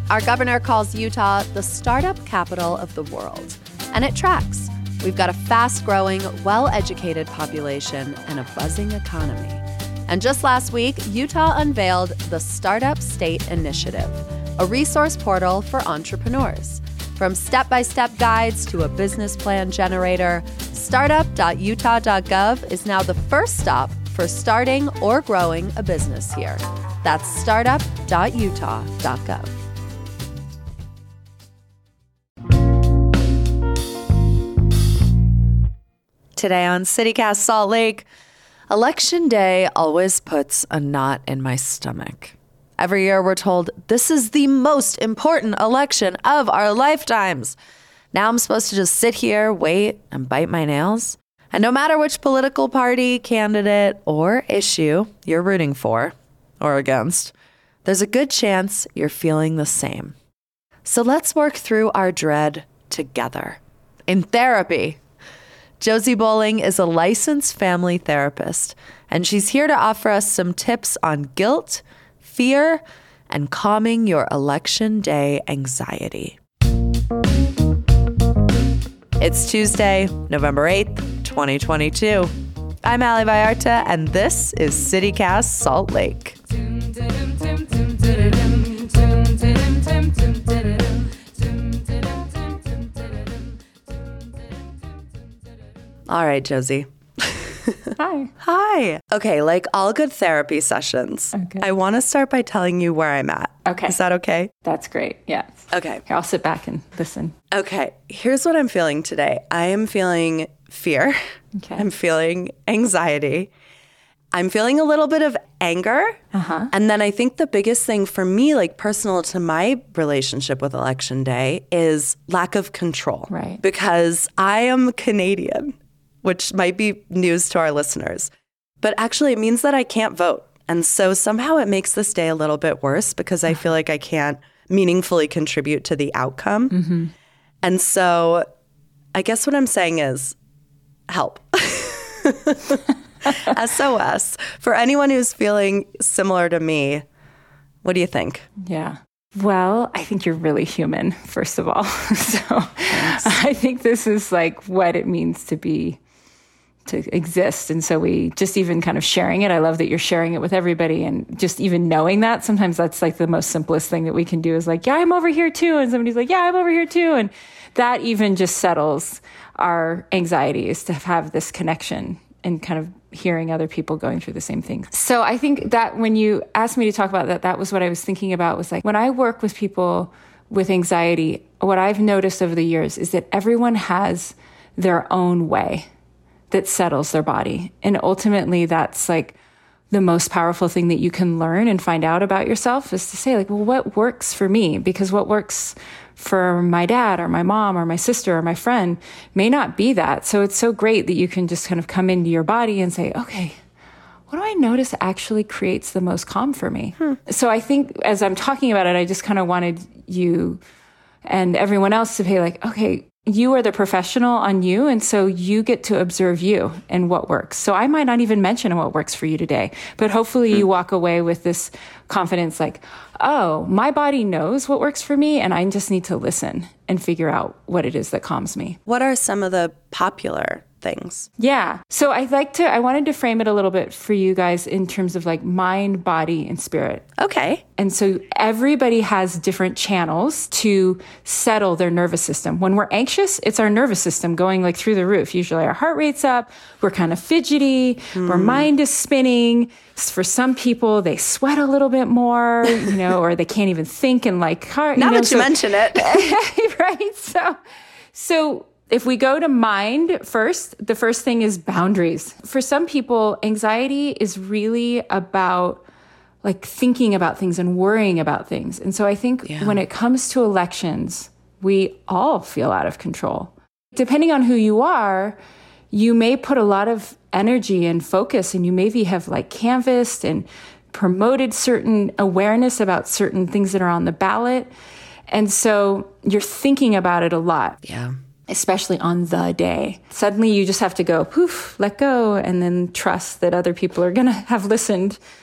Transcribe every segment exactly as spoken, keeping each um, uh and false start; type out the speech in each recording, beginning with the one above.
Our governor calls Utah the startup capital of the world. And it tracks. We've got a fast-growing, well-educated population and a buzzing economy. And just last week, Utah unveiled the Startup State Initiative, a resource portal for entrepreneurs. From step-by-step guides to a business plan generator, startup dot utah dot gov is now the first stop for starting or growing a business here. That's startup dot utah dot gov. Today on CityCast Salt Lake, Election Day always puts a knot in my stomach. Every year we're told this is the most important election of our lifetimes. Now I'm supposed to just sit here, wait, and bite my nails? And no matter which political party, candidate, or issue you're rooting for or against, there's a good chance you're feeling the same. So let's work through our dread together. In therapy. Josie Bowling is a licensed family therapist, and she's here to offer us some tips on guilt, fear, and calming your election day anxiety. It's Tuesday, November eighth, twenty twenty-two. I'm Ali Vallarta, and this is CityCast Salt Lake. All right, Josie. Hi. Hi. Okay, like all good therapy sessions, okay. I want to start by telling you where I'm at. Okay. Is that okay? That's great. Yeah. Okay. Here, I'll sit back and listen. Okay. Here's what I'm feeling today. I am feeling fear. Okay. I'm feeling anxiety. I'm feeling a little bit of anger. Uh-huh. And then I think the biggest thing for me, like personal to my relationship with Election Day, is lack of control. Right. Because I am Canadian, which might be news to our listeners. But actually, it means that I can't vote. And so somehow it makes this day a little bit worse because I feel like I can't meaningfully contribute to the outcome. Mm-hmm. And so I guess what I'm saying is help. S O S. For anyone who's feeling similar to me, what do you think? Yeah. Well, I think you're really human, first of all. So Thanks. I think this is like what it means to be to exist. And so we just even kind of sharing it. I love that you're sharing it with everybody. And just even knowing that, sometimes that's like the most simplest thing that we can do is like, yeah, I'm over here too. And somebody's like, yeah, I'm over here too. And that even just settles our anxieties to have this connection and kind of hearing other people going through the same thing. So I think that when you asked me to talk about that, that was what I was thinking about was like, when I work with people with anxiety, what I've noticed over the years is that everyone has their own way that settles their body. And ultimately, that's like the most powerful thing that you can learn and find out about yourself is to say like, well, what works for me? Because what works for my dad or my mom or my sister or my friend may not be that. So it's so great that you can just kind of come into your body and say, okay, what do I notice actually creates the most calm for me? Hmm. So I think as I'm talking about it, I just kind of wanted you and everyone else to pay like, okay, you are the professional on you. And so you get to observe you and what works. So I might not even mention what works for you today, but hopefully hmm. you walk away with this confidence like, oh, my body knows what works for me. And I just need to listen and figure out what it is that calms me. What are some of the popular things? Yeah. So I'd like to, I wanted to frame it a little bit for you guys in terms of like mind, body, and spirit. Okay. And so everybody has different channels to settle their nervous system. When we're anxious, it's our nervous system going like through the roof. Usually our heart rate's up, we're kind of fidgety, mm. our mind is spinning. For some people, they sweat a little bit more, you know, or they can't even think and like heart. Now you know, that you so, mention it. Right. So, so if we go to mind first, the first thing is boundaries. For some people, anxiety is really about like thinking about things and worrying about things. And so I think yeah. when it comes to elections, we all feel out of control. Depending on who you are, you may put a lot of energy and focus, and you maybe have like canvassed and promoted certain awareness about certain things that are on the ballot. And so you're thinking about it a lot. Yeah. Especially on the day. Suddenly you just have to go, poof, let go, and then trust that other people are going to have listened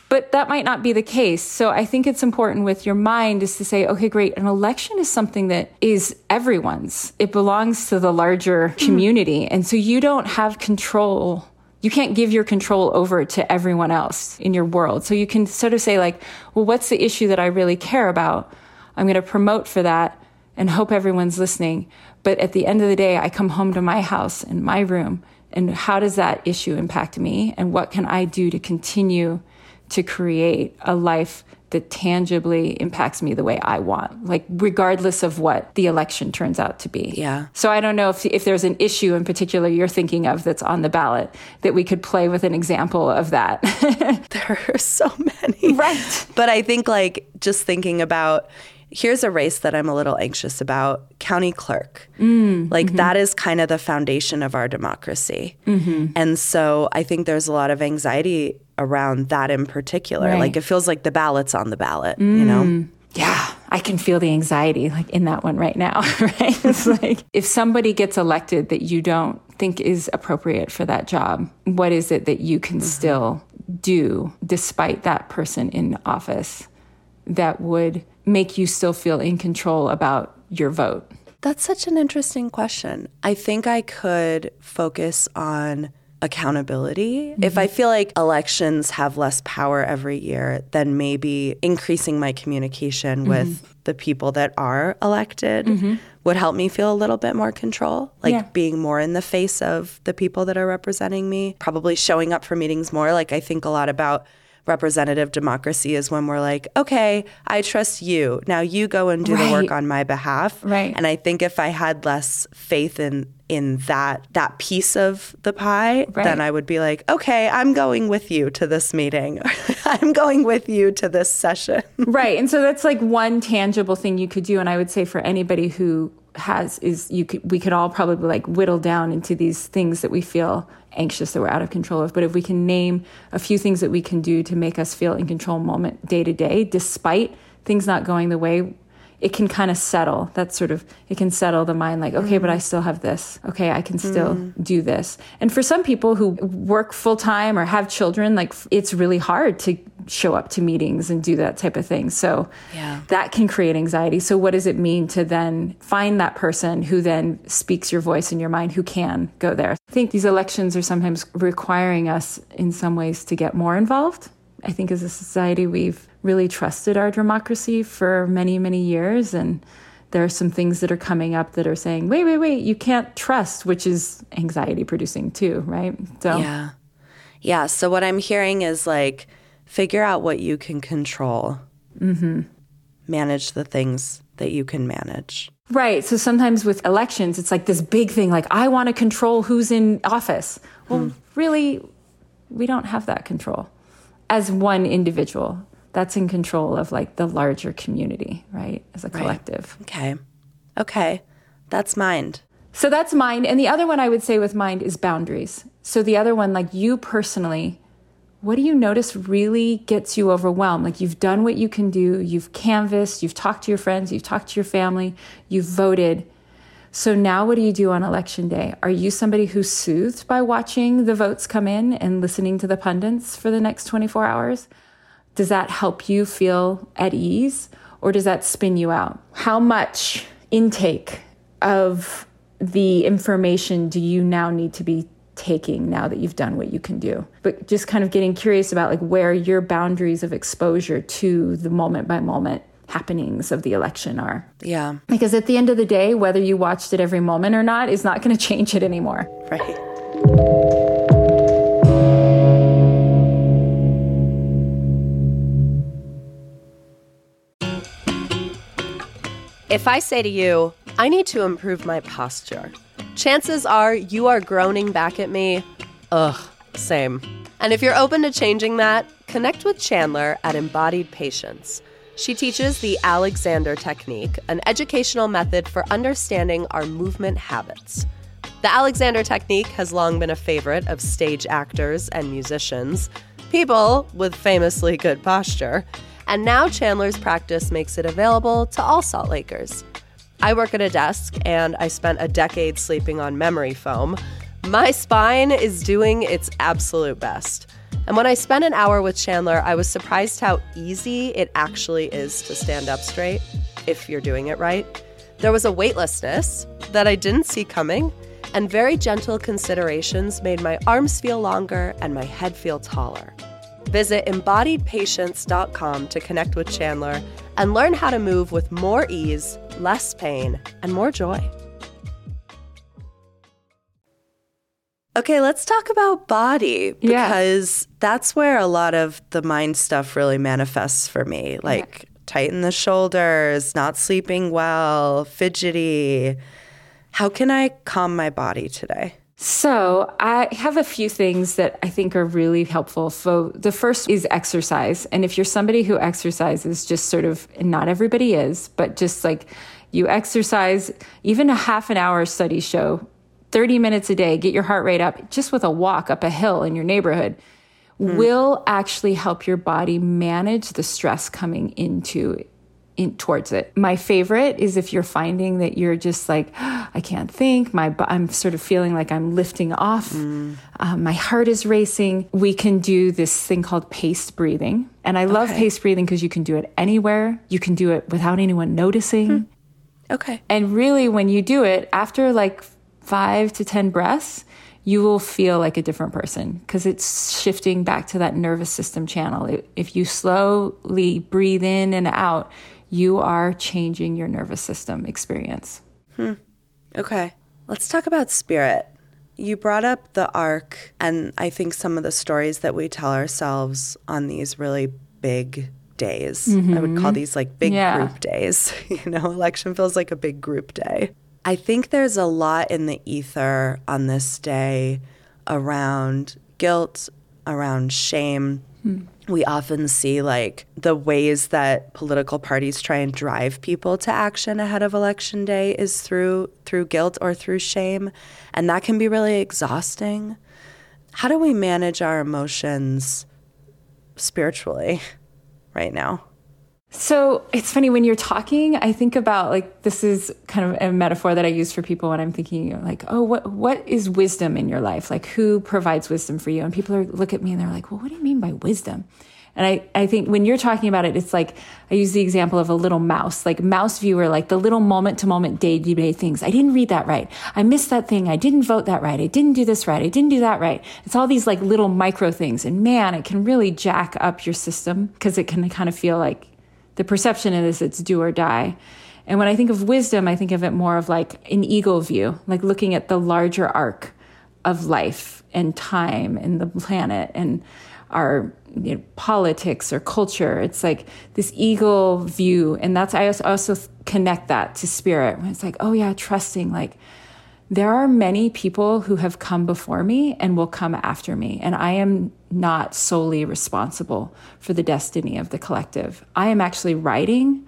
But that might not be the case. So I think it's important with your mind is to say, okay, great. An election is something that is everyone's. It belongs to the larger community. And so you don't have control. You can't give your control over to everyone else in your world. So you can sort of say like, well, what's the issue that I really care about? I'm going to promote for that and hope everyone's listening. But at the end of the day, I come home to my house and my room. And how does that issue impact me? And what can I do to continue to create a life that tangibly impacts me the way I want, like regardless of what the election turns out to be. Yeah. So I don't know if if there's an issue in particular you're thinking of that's on the ballot that we could play with an example of that. There are so many. Right. But I think like just thinking about, here's a race that I'm a little anxious about, county clerk. Mm, like mm-hmm. that is kind of the foundation of our democracy. Mm-hmm. And so I think there's a lot of anxiety around that in particular. Right. Like it feels like the ballot's on the ballot, mm. you know? Yeah, I can feel the anxiety like in that one right now, right? It's like if somebody gets elected that you don't think is appropriate for that job, what is it that you can mm-hmm. still do despite that person in office that would make you still feel in control about your vote? That's such an interesting question. I think I could focus on accountability. Mm-hmm. If I feel like elections have less power every year, then maybe increasing my communication mm-hmm. with the people that are elected mm-hmm. would help me feel a little bit more control, like yeah. being more in the face of the people that are representing me, probably showing up for meetings more. Like I think a lot about representative democracy is when we're like, okay, I trust you. Now you go and do right. the work on my behalf. Right. And I think if I had less faith in in that that piece of the pie, right. then I would be like, okay, I'm going with you to this meeting. I'm going with you to this session. Right. And so that's like one tangible thing you could do. And I would say for anybody who has is you could we could all probably like whittle down into these things that we feel anxious that we're out of control of. But if we can name a few things that we can do to make us feel in control moment day to day, despite things not going the way, it can kind of settle. That's sort of, it can settle the mind like, okay, mm. but I still have this. Okay, I can still mm. do this. And for some people who work full time or have children, like it's really hard to show up to meetings and do that type of thing. So yeah. that can create anxiety. So what does it mean to then find that person who then speaks your voice in your mind, who can go there? I think these elections are sometimes requiring us in some ways to get more involved. I think as a society, we've really trusted our democracy for many, many years. And there are some things that are coming up that are saying, wait, wait, wait, you can't trust, which is anxiety producing too, right? So yeah. Yeah. So what I'm hearing is like, figure out what you can control. Mm-hmm. Manage the things that you can manage. Right. So sometimes with elections, it's like this big thing, like, I want to control who's in office. Well, hmm. really, we don't have that control. As one individual, that's in control of like the larger community, right? As a collective. Right. Okay. Okay. That's mind. So that's mind. And the other one I would say with mind is boundaries. So the other one, like you personally, what do you notice really gets you overwhelmed? Like you've done what you can do. You've canvassed, you've talked to your friends, you've talked to your family, you've voted. So now what do you do on election day? Are you somebody who's soothed by watching the votes come in and listening to the pundits for the next twenty-four hours? Does that help you feel at ease, or does that spin you out? How much intake of the information do you now need to be taking now that you've done what you can do? But just kind of getting curious about like where your boundaries of exposure to the moment by moment happenings of the election are. Yeah. Because at the end of the day, whether you watched it every moment or not is not going to change it anymore. Right. If I say to you, I need to improve my posture, chances are you are groaning back at me, ugh, same. And if you're open to changing that, connect with Chandler at Embodied Patience. She teaches the Alexander Technique, an educational method for understanding our movement habits. The Alexander Technique has long been a favorite of stage actors and musicians, people with famously good posture, and now Chandler's practice makes it available to all Salt Lakers. I work at a desk, and I spent a decade sleeping on memory foam. My spine is doing its absolute best. And when I spent an hour with Chandler, I was surprised how easy it actually is to stand up straight, if you're doing it right. There was a weightlessness that I didn't see coming, and very gentle considerations made my arms feel longer and my head feel taller. Visit embodied patience dot com to connect with Chandler and learn how to move with more ease, less pain, and more joy. Okay, let's talk about body, because yeah. that's where a lot of the mind stuff really manifests for me. Like yeah. tighten the shoulders, not sleeping well, fidgety. How can I calm my body today? So I have a few things that I think are really helpful. So the first is exercise. And if you're somebody who exercises, just sort of, and not everybody is, but just like you exercise, even a half an hour, studies show, thirty minutes a day, get your heart rate up, just with a walk up a hill in your neighborhood, mm. will actually help your body manage the stress coming into in towards it. My favorite is if you're finding that you're just like, oh, I can't think, my I'm sort of feeling like I'm lifting off, mm. um, my heart is racing. We can do this thing called paced breathing. And I love okay. paced breathing because you can do it anywhere. You can do it without anyone noticing. Hmm. Okay. And really, when you do it, after like five to ten breaths, you will feel like a different person because it's shifting back to that nervous system channel. If you slowly breathe in and out, you are changing your nervous system experience. Hmm. Okay. Let's talk about spirit. You brought up the arc, and I think some of the stories that we tell ourselves on these really big days. Mm-hmm. I would call these like big yeah. group days. You know, election feels like a big group day. I think there's a lot in the ether on this day around guilt, around shame. Hmm. We often see like the ways that political parties try and drive people to action ahead of election day is through through guilt or through shame, and that can be really exhausting. How do we manage our emotions spiritually right now? So it's funny when you're talking, I think about like, this is kind of a metaphor that I use for people when I'm thinking like, oh, what, what is wisdom in your life? Like who provides wisdom for you? And people are, look at me and they're like, well, what do you mean by wisdom? And I, I think when you're talking about it, it's like, I use the example of a little mouse, like mouse viewer, like the little moment to moment day to day things. I didn't read that right. I missed that thing. I didn't vote that right. I didn't do this right. I didn't do that right. It's all these like little micro things. And man, it can really jack up your system because it can kind of feel like, the perception is it's do or die. And when I think of wisdom, I think of it more of like an eagle view, like looking at the larger arc of life and time and the planet and our you know, politics or culture. It's like this eagle view. And that's, I also connect that to spirit. When it's like, oh yeah, trusting, like there are many people who have come before me and will come after me. And I am not solely responsible for the destiny of the collective. I am actually riding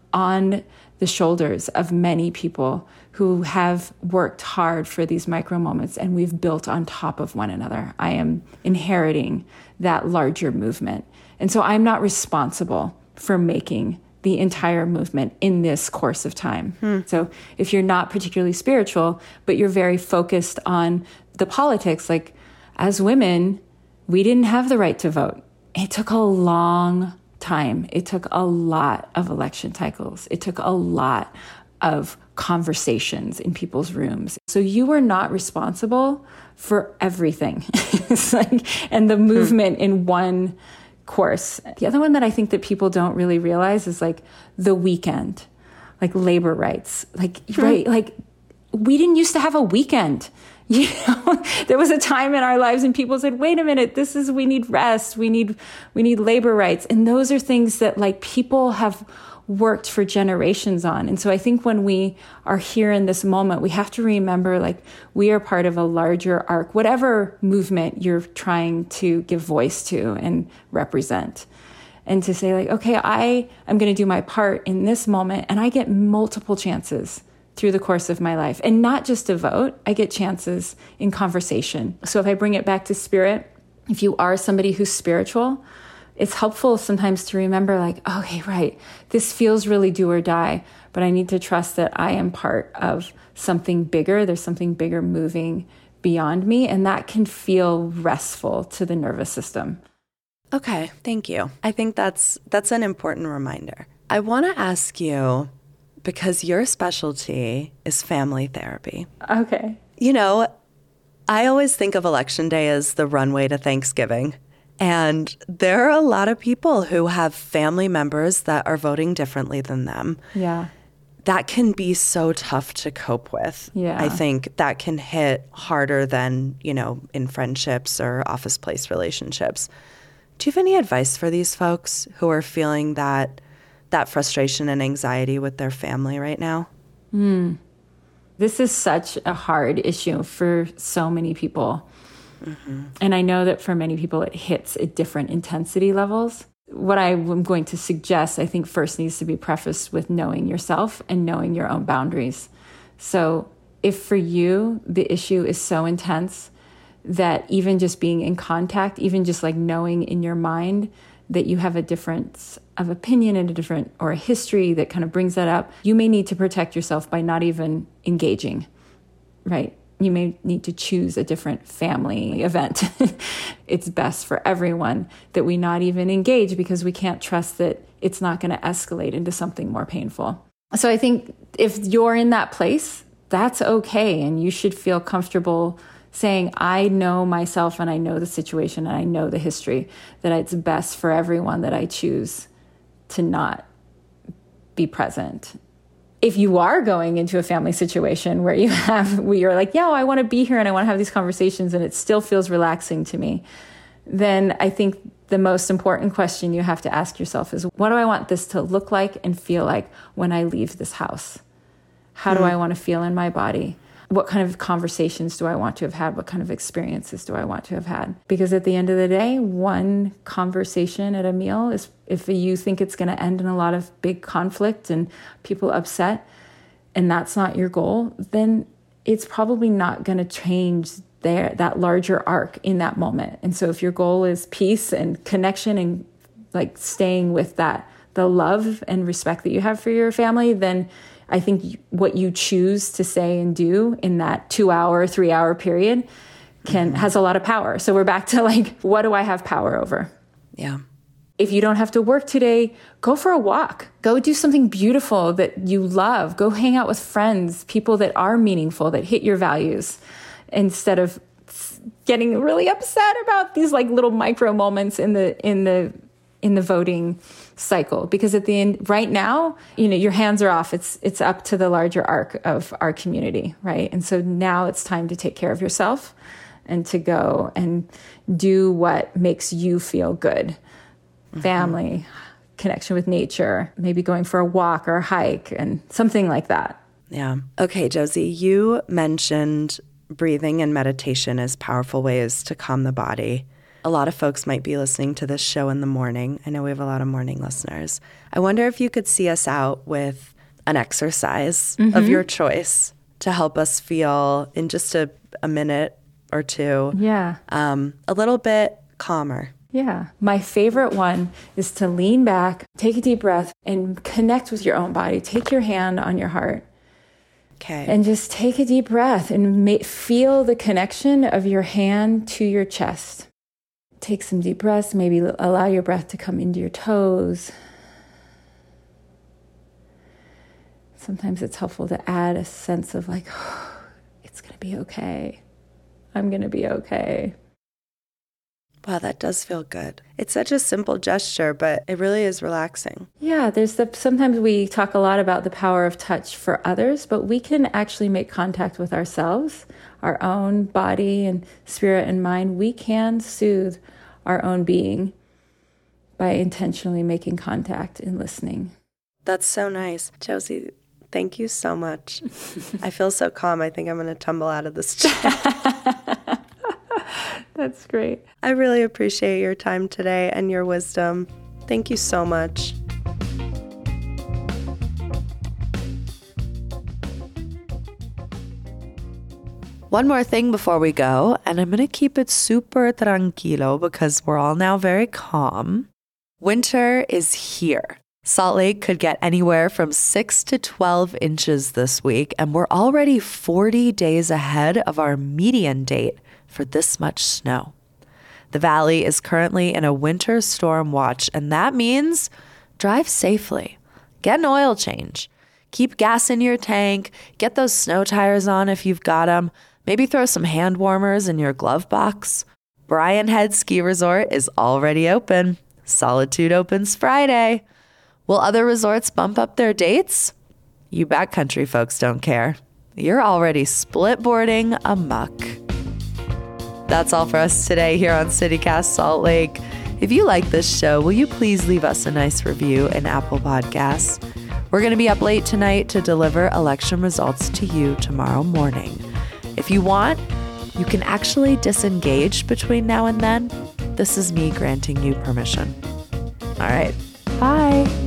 on the shoulders of many people who have worked hard for these micro moments, and we've built on top of one another. I am inheriting that larger movement. And so I'm not responsible for making the entire movement in this course of time. Hmm. So if you're not particularly spiritual, but you're very focused on the politics, like as women, we didn't have the right to vote. It took a long time. It took a lot of election cycles. It took a lot of conversations in people's rooms. So you are not responsible for everything. It's like, and the movement hmm. in one course. The other one that I think that people don't really realize is like the weekend, like labor rights, like, mm-hmm. right. Like we didn't used to have a weekend, you know, there was a time in our lives and people said, wait a minute, this is, we need rest. We need, we need labor rights. And those are things that like people have worked for generations on. And so I think when we are here in this moment, we have to remember like we are part of a larger arc, whatever movement you're trying to give voice to and represent. And to say like, okay, I am going to do my part in this moment, and I get multiple chances through the course of my life. And not just to vote, I get chances in conversation. So if I bring it back to spirit, if you are somebody who's spiritual, it's helpful sometimes to remember like, okay, right, this feels really do or die, but I need to trust that I am part of something bigger. There's something bigger moving beyond me, and that can feel restful to the nervous system. Okay, thank you. I think that's that's an important reminder. I want to ask you, because your specialty is family therapy. Okay. You know, I always think of Election Day as the runway to Thanksgiving. And there are a lot of people who have family members that are voting differently than them. Yeah. That can be so tough to cope with. Yeah. I think that can hit harder than, you know, in friendships or office place relationships. Do you have any advice for these folks who are feeling that that frustration and anxiety with their family right now? Mm. This is such a hard issue for so many people. Mm-hmm. And I know that for many people, it hits at different intensity levels. What I'm going to suggest, I think first needs to be prefaced with knowing yourself and knowing your own boundaries. So if for you, the issue is so intense that even just being in contact, even just like knowing in your mind that you have a difference of opinion and a different or a history that kind of brings that up, you may need to protect yourself by not even engaging, right? You may need to choose a different family event. It's best for everyone that we not even engage because we can't trust that it's not going to escalate into something more painful. So I think if you're in that place, that's okay. And you should feel comfortable saying, I know myself and I know the situation and I know the history, that it's best for everyone that I choose to not be present. If you are going into a family situation where you have, where you're like, yeah, I want to be here and I want to have these conversations and it still feels relaxing to me, then I think the most important question you have to ask yourself is, what do I want this to look like and feel like when I leave this house? How mm-hmm. do I want to feel in my body? What kind of conversations do I want to have had? What kind of experiences do I want to have had? Because at the end of the day, one conversation at a meal is, if you think it's going to end in a lot of big conflict and people upset, and that's not your goal, then it's probably not going to change there, that larger arc in that moment. And so if your goal is peace and connection and like staying with that, the love and respect that you have for your family, then I think what you choose to say and do in that two hour, three hour period can mm-hmm. has a lot of power. So we're back to like, what do I have power over? Yeah. If you don't have to work today, go for a walk. Go do something beautiful that you love. Go hang out with friends, people that are meaningful, that hit your values, instead of getting really upset about these like little micro moments in the in the in the voting cycle. Because at the end, right now, you know, your hands are off. It's it's up to the larger arc of our community, right? And so now it's time to take care of yourself and to go and do what makes you feel good. Mm-hmm. Family, connection with nature, maybe going for a walk or a hike and something like that. Yeah. Okay, Josie, you mentioned breathing and meditation as powerful ways to calm the body. A lot of folks might be listening to this show in the morning. I know we have a lot of morning listeners. I wonder if you could see us out with an exercise mm-hmm. of your choice to help us feel, in just a, a minute or two, yeah, um, a little bit calmer. Yeah. My favorite one is to lean back, take a deep breath, and connect with your own body. Take your hand on your heart. Okay. And just take a deep breath and ma- feel the connection of your hand to your chest. Take some deep breaths, maybe allow your breath to come into your toes. Sometimes it's helpful to add a sense of like, oh, it's going to be okay. I'm going to be okay. Wow, that does feel good. It's such a simple gesture, but it really is relaxing. Yeah, there's the, sometimes we talk a lot about the power of touch for others, but we can actually make contact with ourselves, our own body and spirit and mind. We can soothe our own being by intentionally making contact and listening. That's so nice. Josie, thank you so much. I feel so calm. I think I'm going to tumble out of this chair. That's great. I really appreciate your time today and your wisdom. Thank you so much. One more thing before we go, and I'm going to keep it super tranquilo because we're all now very calm. Winter is here. Salt Lake could get anywhere from six to twelve inches this week, and we're already forty days ahead of our median date for this much snow. The valley is currently in a winter storm watch, and that means drive safely. Get an oil change. Keep gas in your tank. Get those snow tires on if you've got them. Maybe throw some hand warmers in your glove box. Brian Head Ski Resort is already open. Solitude opens Friday. Will other resorts bump up their dates? You backcountry folks don't care. You're already split boarding amuck. That's all for us today here on CityCast Salt Lake. If you like this show, will you please leave us a nice review in Apple Podcasts? We're going to be up late tonight to deliver election results to you tomorrow morning. If you want, you can actually disengage between now and then. This is me granting you permission. All right, bye.